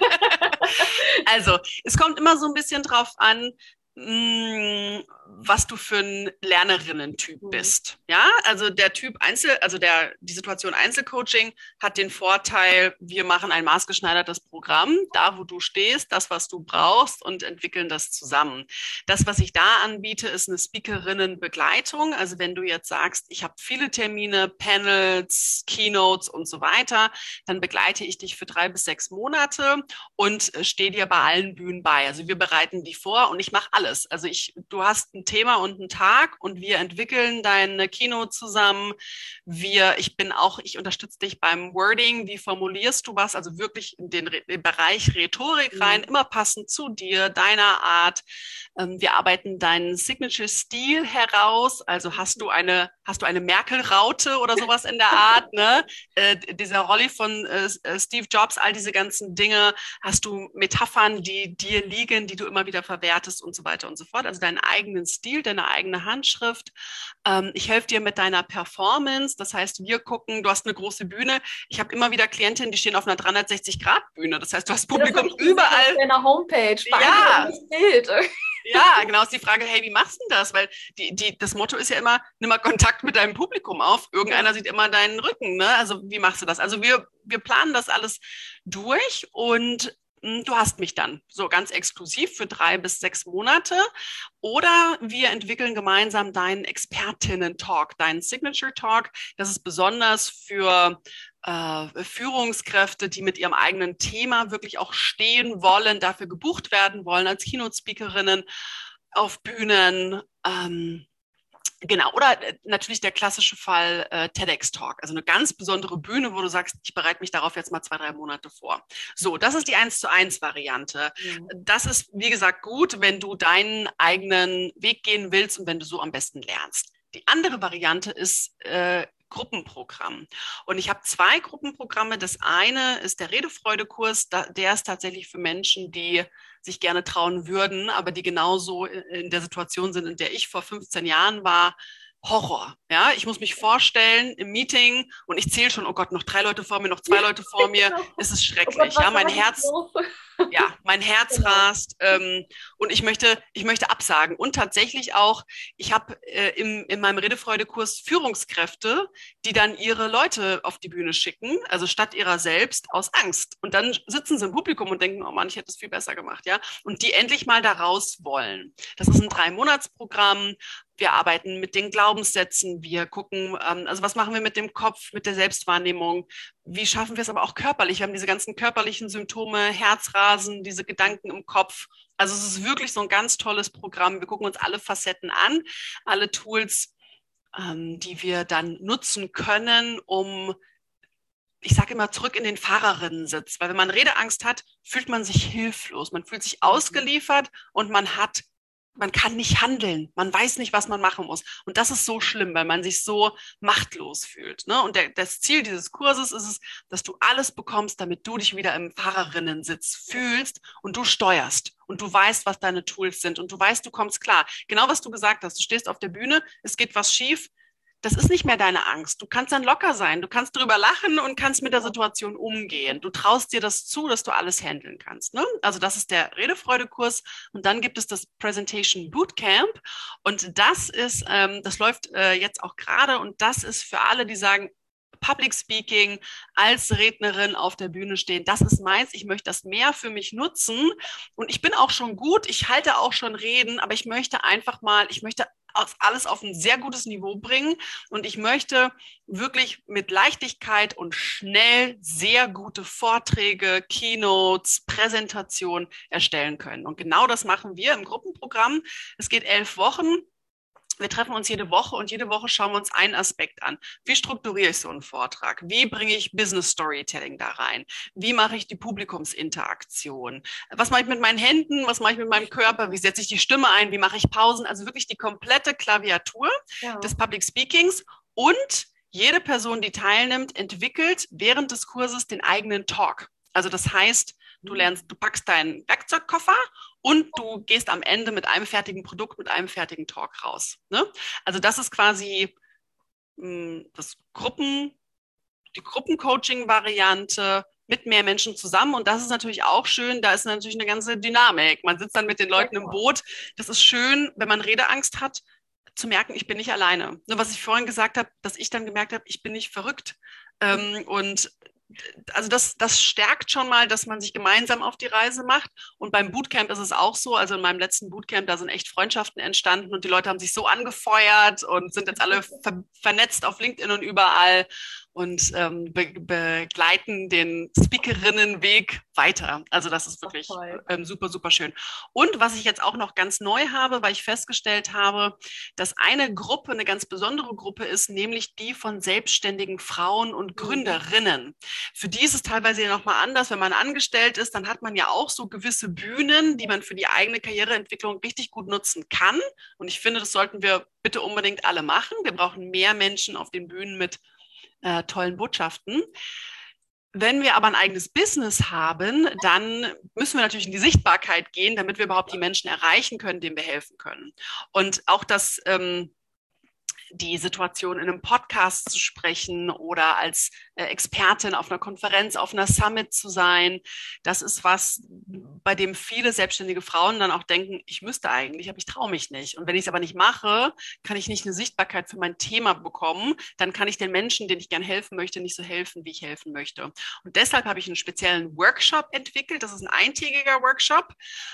Also, es kommt immer so ein bisschen drauf an, mh, was du für ein Lernerinnen-Typ mhm. bist. Ja, also der Typ Einzel, also der, die Situation Einzelcoaching hat den Vorteil, wir machen ein maßgeschneidertes Programm, da wo du stehst, das, was du brauchst und entwickeln das zusammen. Das, was ich da anbiete, ist eine Speakerinnenbegleitung. Also wenn du jetzt sagst, ich habe viele Termine, Panels, Keynotes und so weiter, dann begleite ich dich für drei bis sechs Monate und stehe dir bei allen Bühnen bei. Also wir bereiten die vor und ich mache alles. alles. Also ich, du hast ein Thema und einen Tag und wir entwickeln deine Keynote zusammen. Wir, ich bin auch, ich unterstütze dich beim Wording. Wie formulierst du was? Also wirklich in den, den Bereich Rhetorik rein, immer passend zu dir, deiner Art. Ähm, wir arbeiten deinen Signature-Stil heraus. Also hast du eine, hast du eine Merkel-Raute oder sowas in der Art, ne? Äh, dieser Rolli von äh, Steve Jobs, all diese ganzen Dinge. Hast du Metaphern, die dir liegen, die du immer wieder verwertest und so weiter und so fort. Also deinen eigenen Stil, deine eigene Handschrift. Ähm, ich helfe dir mit deiner Performance. Das heißt, wir gucken, du hast eine große Bühne. Ich habe immer wieder Klientinnen, die stehen auf einer dreihundertsechzig-Grad-Bühne. Das heißt, du hast Publikum das überall. Auf deiner Homepage. Ja. Bild. Ja, genau, ist die Frage, hey, wie machst du denn das? Weil die, die, das Motto ist ja immer, nimm mal Kontakt mit deinem Publikum auf. Irgendeiner ja. sieht immer deinen Rücken, ne? Also wie machst du das? Also wir, wir planen das alles durch und mh, du hast mich dann so ganz exklusiv für drei bis sechs Monate. Oder wir entwickeln gemeinsam deinen Expertinnen-Talk, deinen Signature-Talk. Das ist besonders für äh, Führungskräfte, die mit ihrem eigenen Thema wirklich auch stehen wollen, dafür gebucht werden wollen als Keynote-Speakerinnen auf Bühnen. Ähm, Genau, oder natürlich der klassische Fall äh, TEDx-Talk, also eine ganz besondere Bühne, wo du sagst, ich bereite mich darauf jetzt mal zwei, drei Monate vor. So, das ist die eins zu eins Variante. Mhm. Das ist, wie gesagt, gut, wenn du deinen eigenen Weg gehen willst und wenn du so am besten lernst. Die andere Variante ist äh, Gruppenprogramm. Und ich habe zwei Gruppenprogramme. Das eine ist der Redefreude-Kurs. Der ist tatsächlich für Menschen, die sich gerne trauen würden, aber die genauso in der Situation sind, in der ich vor fünfzehn Jahren war. Horror. Ja, ich muss mich vorstellen im Meeting und ich zähle schon, oh Gott, noch drei Leute vor mir, noch zwei Leute vor mir. Es ist schrecklich. Oh Gott, ja, mein Herz, ja, mein Herz rast ähm, und ich möchte, ich möchte absagen. Und tatsächlich auch, ich habe äh, im, in meinem Redefreude-Kurs Führungskräfte, die dann ihre Leute auf die Bühne schicken, also statt ihrer selbst aus Angst. Und dann sitzen sie im Publikum und denken, oh Mann, ich hätte es viel besser gemacht, ja. Und die endlich mal da raus wollen. Das ist ein Drei-Monats-Programm. Wir arbeiten mit den Glaubenssätzen, wir gucken, ähm, also was machen wir mit dem Kopf, mit der Selbstwahrnehmung, wie schaffen wir es aber auch körperlich? Wir haben diese ganzen körperlichen Symptome, Herzrasen, diese Gedanken im Kopf. Also es ist wirklich so ein ganz tolles Programm. Wir gucken uns alle Facetten an, alle Tools, ähm, die wir dann nutzen können, um, ich sage immer, zurück in den Fahrerinnensitz. Weil wenn man Redeangst hat, fühlt man sich hilflos, man fühlt sich ausgeliefert und man hat Man kann nicht handeln. Man weiß nicht, was man machen muss. Und das ist so schlimm, weil man sich so machtlos fühlt. Ne? Und der, das Ziel dieses Kurses ist es, dass du alles bekommst, damit du dich wieder im Fahrerinnensitz fühlst und du steuerst. Und du weißt, was deine Tools sind. Und du weißt, du kommst klar. Genau, was du gesagt hast. Du stehst auf der Bühne, es geht was schief. Das ist nicht mehr deine Angst. Du kannst dann locker sein. Du kannst drüber lachen und kannst mit der Situation umgehen. Du traust dir das zu, dass du alles handeln kannst. Ne? Also das ist der Redefreude-Kurs. Und dann gibt es das Presentation Bootcamp. Und das ist, ähm, das läuft äh, jetzt auch gerade. Und das ist für alle, die sagen, Public Speaking, als Rednerin auf der Bühne stehen, das ist meins. Ich möchte das mehr für mich nutzen. Und ich bin auch schon gut. Ich halte auch schon Reden. Aber ich möchte einfach mal, ich möchte alles auf ein sehr gutes Niveau bringen und ich möchte wirklich mit Leichtigkeit und schnell sehr gute Vorträge, Keynotes, Präsentationen erstellen können. Und genau das machen wir im Gruppenprogramm. Es geht elf Wochen. Wir treffen uns jede Woche und jede Woche schauen wir uns einen Aspekt an. Wie strukturiere ich so einen Vortrag? Wie bringe ich Business Storytelling da rein? Wie mache ich die Publikumsinteraktion? Was mache ich mit meinen Händen? Was mache ich mit meinem Körper? Wie setze ich die Stimme ein? Wie mache ich Pausen? Also wirklich die komplette Klaviatur ja. des Public Speakings. Und jede Person, die teilnimmt, entwickelt während des Kurses den eigenen Talk. Also das heißt, du lernst, du packst deinen Werkzeugkoffer und du gehst am Ende mit einem fertigen Produkt, mit einem fertigen Talk raus. Ne? Also das ist quasi mh, das Gruppen, die Gruppencoaching-Variante mit mehr Menschen zusammen. Und das ist natürlich auch schön. Da ist natürlich eine ganze Dynamik. Man sitzt dann mit den Leuten im Boot. Das ist schön, wenn man Redeangst hat, zu merken, ich bin nicht alleine. Nur was ich vorhin gesagt habe, dass ich dann gemerkt habe, ich bin nicht verrückt. Ähm, und also das, das stärkt schon mal, dass man sich gemeinsam auf die Reise macht. Und beim Bootcamp ist es auch so, also in meinem letzten Bootcamp, da sind echt Freundschaften entstanden und die Leute haben sich so angefeuert und sind jetzt alle ver- vernetzt auf LinkedIn und überall. und ähm, be begleiten den Speakerinnenweg weiter. Also das ist wirklich ähm, super, super schön. Und was ich jetzt auch noch ganz neu habe, weil ich festgestellt habe, dass eine Gruppe, eine ganz besondere Gruppe ist, nämlich die von selbstständigen Frauen und Gründerinnen. Für die ist es teilweise ja nochmal anders. Wenn man angestellt ist, dann hat man ja auch so gewisse Bühnen, die man für die eigene Karriereentwicklung richtig gut nutzen kann. Und ich finde, das sollten wir bitte unbedingt alle machen. Wir brauchen mehr Menschen auf den Bühnen mit äh, tollen Botschaften. Wenn wir aber ein eigenes Business haben, dann müssen wir natürlich in die Sichtbarkeit gehen, damit wir überhaupt die Menschen erreichen können, denen wir helfen können. Und auch das ähm, die Situation in einem Podcast zu sprechen oder als äh, Expertin auf einer Konferenz, auf einer Summit zu sein. Das ist was, bei dem viele selbstständige Frauen dann auch denken, ich müsste eigentlich, aber ich traue mich nicht. Und wenn ich es aber nicht mache, kann ich nicht eine Sichtbarkeit für mein Thema bekommen. Dann kann ich den Menschen, denen ich gern helfen möchte, nicht so helfen, wie ich helfen möchte. Und deshalb habe ich einen speziellen Workshop entwickelt. Das ist ein eintägiger Workshop,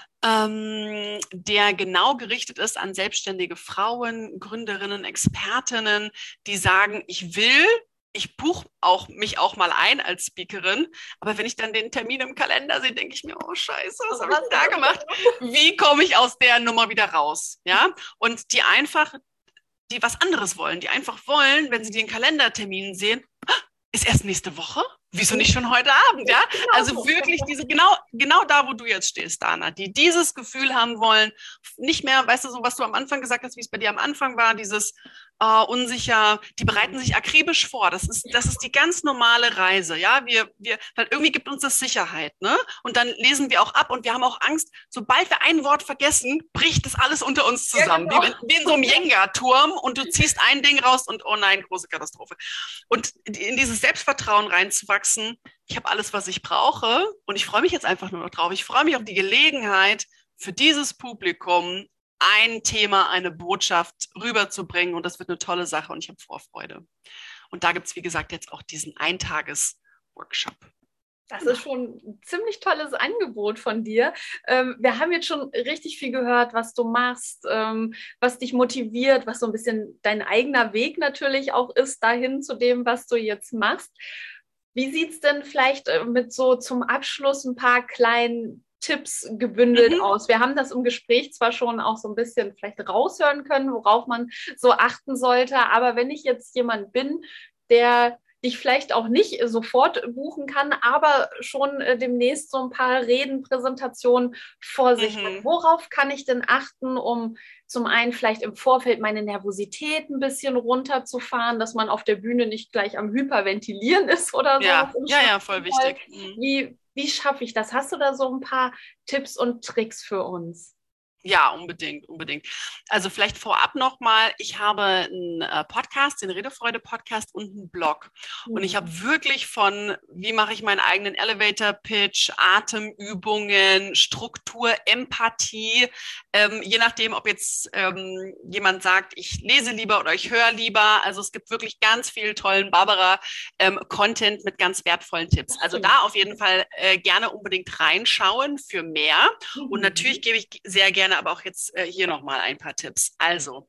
Ähm, der genau gerichtet ist an selbstständige Frauen, Gründerinnen, Expertinnen, die sagen, ich will, ich buche auch, mich auch mal ein als Speakerin, aber wenn ich dann den Termin im Kalender sehe, denke ich mir, oh Scheiße, was habe ich da gemacht? Wie komme ich aus der Nummer wieder raus? Ja, und die einfach, die was anderes wollen, die einfach wollen, wenn sie den Kalendertermin sehen, ist erst nächste Woche? Wieso nicht schon heute Abend, ja? Also wirklich diese, genau, genau da, wo du jetzt stehst, Dana, die dieses Gefühl haben wollen, nicht mehr, weißt du, so was du am Anfang gesagt hast, wie es bei dir am Anfang war, dieses äh, unsicher, die bereiten sich akribisch vor. Das ist, das ist die ganz normale Reise, ja? Wir, wir, weil irgendwie gibt uns das Sicherheit, ne? Und dann lesen wir auch ab und wir haben auch Angst, sobald wir ein Wort vergessen, bricht das alles unter uns zusammen. Ja, genau. wie, wie in so einem Jenga-Turm und du ziehst ein Ding raus und oh nein, große Katastrophe. Und in dieses Selbstvertrauen reinzuwachsen, ich habe alles, was ich brauche und ich freue mich jetzt einfach nur noch drauf. Ich freue mich auf die Gelegenheit, für dieses Publikum ein Thema, eine Botschaft rüberzubringen und das wird eine tolle Sache und ich habe Vorfreude. Und da gibt es, wie gesagt, jetzt auch diesen Eintages-Workshop. Das ist schon ein ziemlich tolles Angebot von dir. Ähm, wir haben jetzt schon richtig viel gehört, was du machst, ähm, was dich motiviert, was so ein bisschen dein eigener Weg natürlich auch ist, dahin zu dem, was du jetzt machst. Wie sieht es denn vielleicht mit so zum Abschluss ein paar kleinen Tipps gebündelt mhm. aus? Wir haben das im Gespräch zwar schon auch so ein bisschen vielleicht raushören können, worauf man so achten sollte, aber wenn ich jetzt jemand bin, der dich vielleicht auch nicht sofort buchen kann, aber schon äh, demnächst so ein paar Reden, Präsentationen vor sich mhm. hat. Worauf kann ich denn achten, um zum einen vielleicht im Vorfeld meine Nervosität ein bisschen runterzufahren, dass man auf der Bühne nicht gleich am Hyperventilieren ist oder so? Ja, ja, ja, voll wichtig. Mhm. Wie, wie schaffe ich das? Hast du da so ein paar Tipps und Tricks für uns? Ja, unbedingt, unbedingt. Also vielleicht vorab nochmal, ich habe einen äh, Podcast, den Redefreude-Podcast und einen Blog. Mhm. Und ich habe wirklich von, wie mache ich meinen eigenen Elevator-Pitch, Atemübungen, Struktur, Empathie, ähm, je nachdem, ob jetzt ähm, jemand sagt, ich lese lieber oder ich höre lieber. Also es gibt wirklich ganz viel tollen Barbara-Content ähm, mit ganz wertvollen Tipps. Also da auf jeden Fall äh, gerne unbedingt reinschauen für mehr. Mhm. Und natürlich gebe ich sehr gerne aber auch jetzt äh, hier nochmal ein paar Tipps. Also,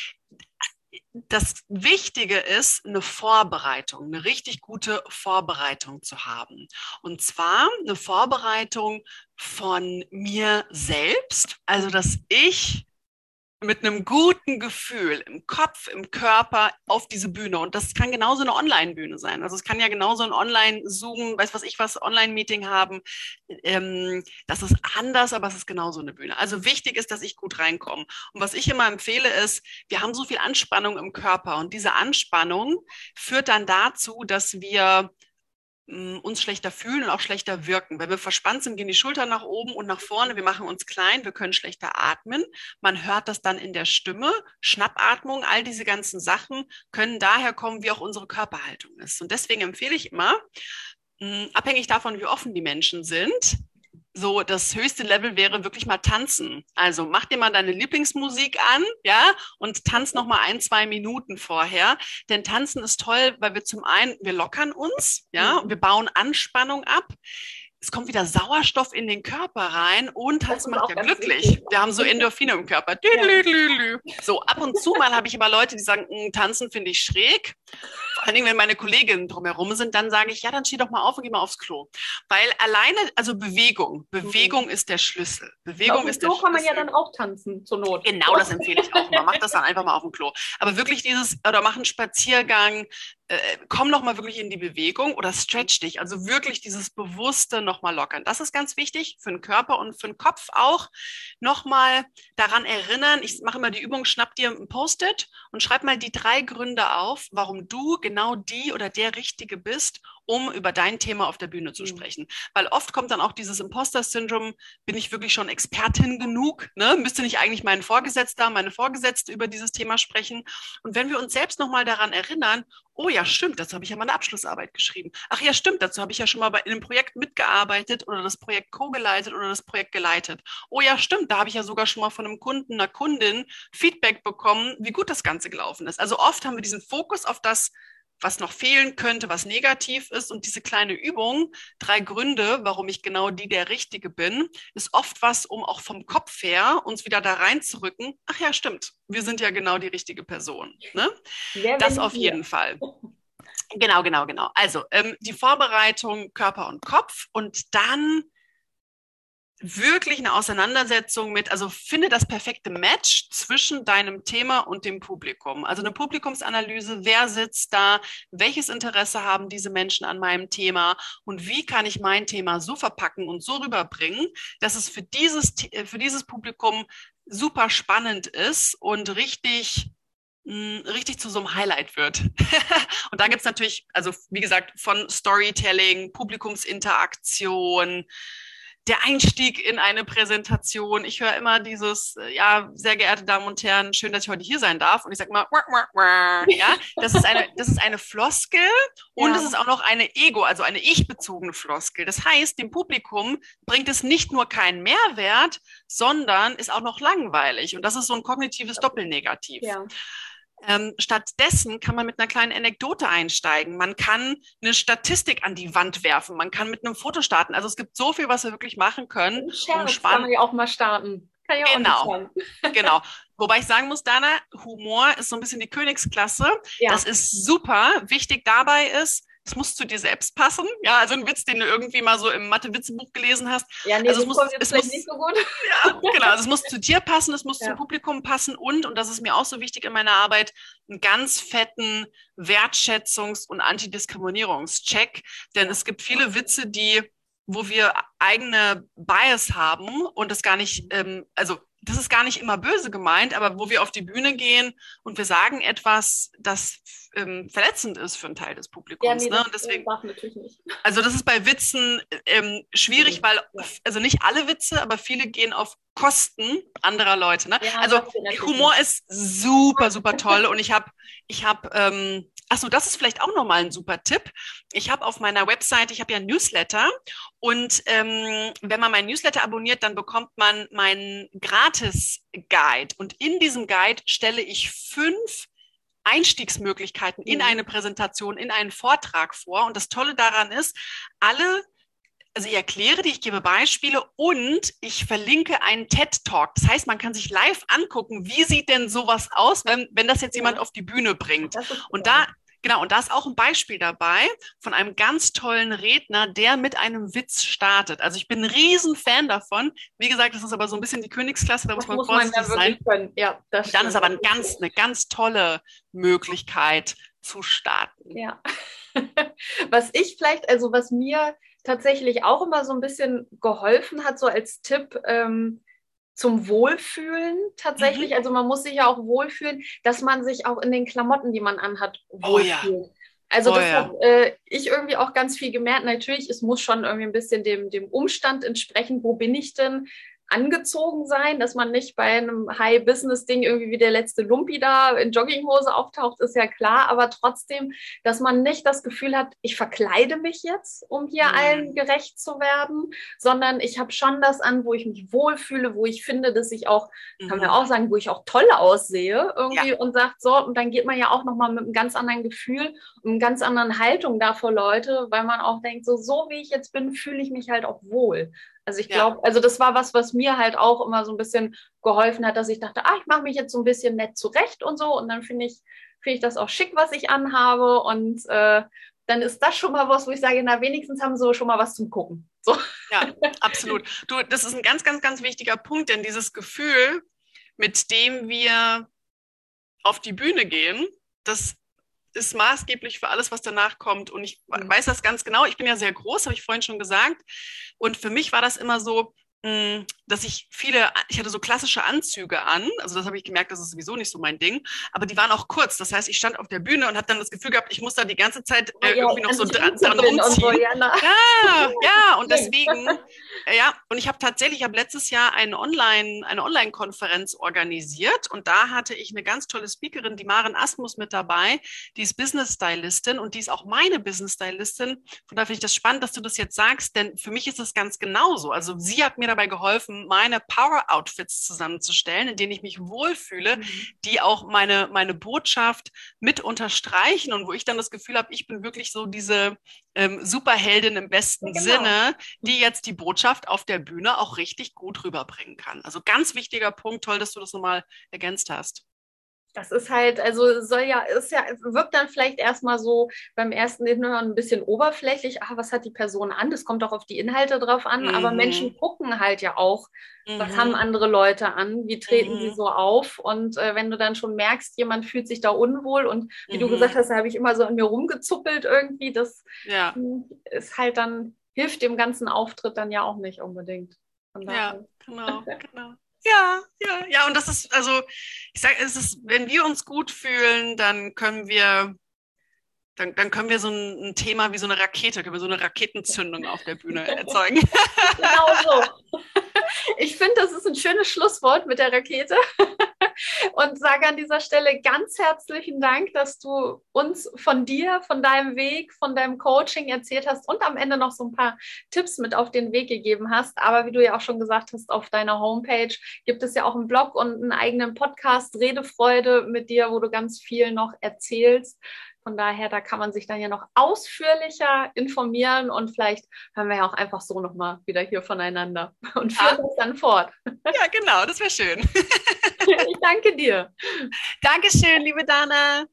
das Wichtige ist, eine Vorbereitung, eine richtig gute Vorbereitung zu haben. Und zwar eine Vorbereitung von mir selbst, also dass ich mit einem guten Gefühl im Kopf, im Körper auf diese Bühne. Und das kann genauso eine Online-Bühne sein. Also es kann ja genauso ein Online-Zoom, weiß was ich was, Online-Meeting haben. Ähm, das ist anders, aber es ist genauso eine Bühne. Also wichtig ist, dass ich gut reinkomme. Und was ich immer empfehle ist, wir haben so viel Anspannung im Körper. Und diese Anspannung führt dann dazu, dass wir uns schlechter fühlen und auch schlechter wirken. Wenn wir verspannt sind, gehen die Schultern nach oben und nach vorne. Wir machen uns klein, wir können schlechter atmen. Man hört das dann in der Stimme. Schnappatmung, all diese ganzen Sachen können daher kommen, wie auch unsere Körperhaltung ist. Und deswegen empfehle ich immer, abhängig davon, wie offen die Menschen sind, so das höchste Level wäre wirklich mal tanzen. Also mach dir mal deine Lieblingsmusik an, ja, und tanz noch mal ein, zwei Minuten vorher. Denn tanzen ist toll, weil wir zum einen, wir lockern uns, ja, und wir bauen Anspannung ab. Es kommt wieder Sauerstoff in den Körper rein und Tanzen macht ja glücklich. Wichtig. Wir haben so Endorphine im Körper. Ja. So, ab und zu mal habe ich aber Leute, die sagen, Tanzen finde ich schräg. Vor allen Dingen, wenn meine Kolleginnen drumherum sind, dann sage ich, ja, dann steh doch mal auf und geh mal aufs Klo. Weil alleine, also Bewegung, Bewegung mhm. ist der Schlüssel. Bewegung auf ist dem der Klo kann man Schlüssel. ja dann auch tanzen, zur Not. Genau, das empfehle ich auch mal. Mach das dann einfach mal auf dem Klo. Aber wirklich dieses, oder mach einen Spaziergang, äh, komm noch mal wirklich in die Bewegung oder stretch dich. Also wirklich dieses Bewusste noch mal lockern. Das ist ganz wichtig für den Körper und für den Kopf auch. Noch mal daran erinnern, ich mache immer die Übung, schnapp dir ein Post-it und schreib mal die drei Gründe auf, warum du genau die oder der Richtige bist, um über dein Thema auf der Bühne zu sprechen. Mhm. Weil oft kommt dann auch dieses Imposter-Syndrom, bin ich wirklich schon Expertin genug? Ne? Müsste nicht eigentlich mein Vorgesetzter, meine Vorgesetzte über dieses Thema sprechen? Und wenn wir uns selbst nochmal daran erinnern, oh ja, stimmt, dazu habe ich ja mal eine Abschlussarbeit geschrieben. Ach ja, stimmt, dazu habe ich ja schon mal bei in einem Projekt mitgearbeitet oder das Projekt co-geleitet oder das Projekt geleitet. Oh ja, stimmt, da habe ich ja sogar schon mal von einem Kunden, einer Kundin Feedback bekommen, wie gut das Ganze gelaufen ist. Also oft haben wir diesen Fokus auf das, was noch fehlen könnte, was negativ ist. Und diese kleine Übung, drei Gründe, warum ich genau die der Richtige bin, ist oft was, um auch vom Kopf her uns wieder da reinzurücken. Ach ja, stimmt, wir sind ja genau die richtige Person. Ne? Das auf jeden Fall. Genau, genau, genau. Also ähm, die Vorbereitung Körper und Kopf und dann wirklich eine Auseinandersetzung mit, also finde das perfekte Match zwischen deinem Thema und dem Publikum. Also eine Publikumsanalyse, wer sitzt da, welches Interesse haben diese Menschen an meinem Thema und wie kann ich mein Thema so verpacken und so rüberbringen, dass es für dieses, für dieses Publikum super spannend ist und richtig richtig zu so einem Highlight wird. Und da gibt's natürlich, also wie gesagt, von Storytelling, Publikumsinteraktion, der Einstieg in eine Präsentation. Ich höre immer dieses, ja, sehr geehrte Damen und Herren, schön, dass ich heute hier sein darf. Und ich sage mal, wah, wah, wah. Ja, das ist eine, das ist eine Floskel und ja. Es ist auch noch eine Ego, also eine ich-bezogene Floskel. Das heißt, dem Publikum bringt es nicht nur keinen Mehrwert, sondern ist auch noch langweilig. Und das ist so ein kognitives Doppelnegativ. Ja. Ähm, stattdessen kann man mit einer kleinen Anekdote einsteigen. Man kann eine Statistik an die Wand werfen. Man kann mit einem Foto starten. Also es gibt so viel, was wir wirklich machen können. Scherz kann man ja auch mal starten. Kann ja genau, auch nicht genau. Wobei ich sagen muss, Dana, Humor ist so ein bisschen die Königsklasse. Ja. Das ist super. Wichtig dabei ist, es muss zu dir selbst passen. Ja, also ein Witz, den du irgendwie mal so im Mathe-Witzebuch gelesen hast. Ja, nee, also es muss, jetzt es muss nicht so gut. Ja, genau. Also es muss zu dir passen, es muss ja. zum Publikum passen und, und das ist mir auch so wichtig in meiner Arbeit, einen ganz fetten Wertschätzungs- und Antidiskriminierungscheck. Denn es gibt viele Witze, die, wo wir eigene Bias haben und das gar nicht, ähm, also das ist gar nicht immer böse gemeint, aber wo wir auf die Bühne gehen und wir sagen etwas, das ähm, verletzend ist für einen Teil des Publikums. Ja, nee, ne? das, Und deswegen, darf natürlich nicht. Also das ist bei Witzen ähm, schwierig, weil, also nicht alle Witze, aber viele gehen auf Kosten anderer Leute. Ne? Ja, also Humor nicht. Ist super, super toll und ich habe, ich habe, ähm, achso, das ist vielleicht auch nochmal ein super Tipp. Ich habe auf meiner Website, ich habe ja ein Newsletter und ähm, wenn man meinen Newsletter abonniert, dann bekommt man meinen Gratis-Guide und in diesem Guide stelle ich fünf Einstiegsmöglichkeiten in eine Präsentation, in einen Vortrag vor. Und das Tolle daran ist, alle, also ich erkläre die, ich gebe Beispiele und ich verlinke einen TED-Talk. Das heißt, man kann sich live angucken, wie sieht denn sowas aus, wenn, wenn das jetzt ja. jemand auf die Bühne bringt. Und da, genau, und da ist auch ein Beispiel dabei von einem ganz tollen Redner, der mit einem Witz startet. Also ich bin ein riesen Fan davon. Wie gesagt, das ist aber so ein bisschen die Königsklasse, da muss man vorsichtig sein. Können. Ja, das dann ist aber ein ganz, eine ganz tolle Möglichkeit zu starten. Ja. Was ich vielleicht, also was mir tatsächlich auch immer so ein bisschen geholfen hat, so als Tipp, ähm, zum Wohlfühlen tatsächlich. Mhm. Also man muss sich ja auch wohlfühlen, dass man sich auch in den Klamotten, die man anhat, wohlfühlt. Oh ja. Also oh das ja. habe äh, ich irgendwie auch ganz viel gemerkt. Natürlich, es muss schon irgendwie ein bisschen dem, dem Umstand entsprechen, wo bin ich denn angezogen sein, dass man nicht bei einem High-Business-Ding irgendwie wie der letzte Lumpi da in Jogginghose auftaucht, ist ja klar, aber trotzdem, dass man nicht das Gefühl hat, ich verkleide mich jetzt, um hier mhm. allen gerecht zu werden, sondern ich habe schon das an, wo ich mich wohlfühle, wo ich finde, dass ich auch, mhm. kann man auch sagen, wo ich auch toll aussehe irgendwie ja. und sagt so, und dann geht man ja auch nochmal mit einem ganz anderen Gefühl und einer ganz anderen Haltung da vor Leute, weil man auch denkt, so, so wie ich jetzt bin, fühle ich mich halt auch wohl. Also ich glaube, ja. also das war was, was mir halt auch immer so ein bisschen geholfen hat, dass ich dachte, ah, ich mache mich jetzt so ein bisschen nett zurecht und so und dann finde ich, finde ich das auch schick, was ich anhabe und äh, dann ist das schon mal was, wo ich sage, na, wenigstens haben sie schon mal was zum Gucken. So. Ja, absolut. Du, das ist ein ganz, ganz, ganz wichtiger Punkt, denn dieses Gefühl, mit dem wir auf die Bühne gehen, das ist maßgeblich für alles, was danach kommt. Und ich Mhm. weiß das ganz genau. Ich bin ja sehr groß, habe ich vorhin schon gesagt. Und für mich war das immer so, mh, dass ich viele, ich hatte so klassische Anzüge an. Also das habe ich gemerkt, das ist sowieso nicht so mein Ding. Aber die waren auch kurz. Das heißt, ich stand auf der Bühne und habe dann das Gefühl gehabt, ich muss da die ganze Zeit äh, Ja, irgendwie noch so dran, dran und so, rumziehen. ja, na. Ja, ja, und deswegen, äh, ja, und ich habe tatsächlich, ich habe letztes Jahr eine Online, eine Online-Konferenz organisiert und da hatte ich eine ganz tolle Speakerin, die Maren Asmus, mit dabei. Die ist Business-Stylistin und die ist auch meine Business-Stylistin. Von daher finde ich das spannend, dass du das jetzt sagst, denn für mich ist das ganz genauso. Also sie hat mir dabei geholfen, meine Power-Outfits zusammenzustellen, in denen ich mich wohlfühle, Mhm. die auch meine, meine Botschaft mit unterstreichen und wo ich dann das Gefühl habe, ich bin wirklich so diese ähm, Superheldin im besten Ja, genau. Sinne, die jetzt die Botschaft auf der Bühne auch richtig gut rüberbringen kann. Also ganz wichtiger Punkt, toll, dass du das nochmal ergänzt hast. Das ist halt, also soll ja, ist ja, wirkt dann vielleicht erstmal so beim ersten Hinhören ein bisschen oberflächlich. Ah, was hat die Person an? Das kommt auch auf die Inhalte drauf an. Aber Mhm. Menschen gucken halt ja auch, was Mhm. haben andere Leute an? Wie treten sie Mhm. so auf? Und äh, wenn du dann schon merkst, jemand fühlt sich da unwohl und wie du Mhm. gesagt hast, da habe ich immer so an mir rumgezuppelt irgendwie. Das Ja, hm, ist halt dann, hilft dem ganzen Auftritt dann ja auch nicht unbedingt. Von ja, daher. genau, genau. Ja, ja, ja, und das ist, also, ich sage, es ist, wenn wir uns gut fühlen, dann können wir, dann, dann können wir so ein, ein Thema wie so eine Rakete, können wir so eine Raketenzündung auf der Bühne erzeugen. Genau so. Ich finde, das ist ein schönes Schlusswort mit der Rakete und sage an dieser Stelle ganz herzlichen Dank, dass du uns von dir, von deinem Weg, von deinem Coaching erzählt hast und am Ende noch so ein paar Tipps mit auf den Weg gegeben hast. Aber wie du ja auch schon gesagt hast, auf deiner Homepage gibt es ja auch einen Blog und einen eigenen Podcast, Redefreude mit dir, wo du ganz viel noch erzählst. Von daher, da kann man sich dann ja noch ausführlicher informieren und vielleicht hören wir ja auch einfach so nochmal wieder hier voneinander und führen Ja, das dann fort. ja, genau, das wäre schön. Ich danke dir. Dankeschön, liebe Dana.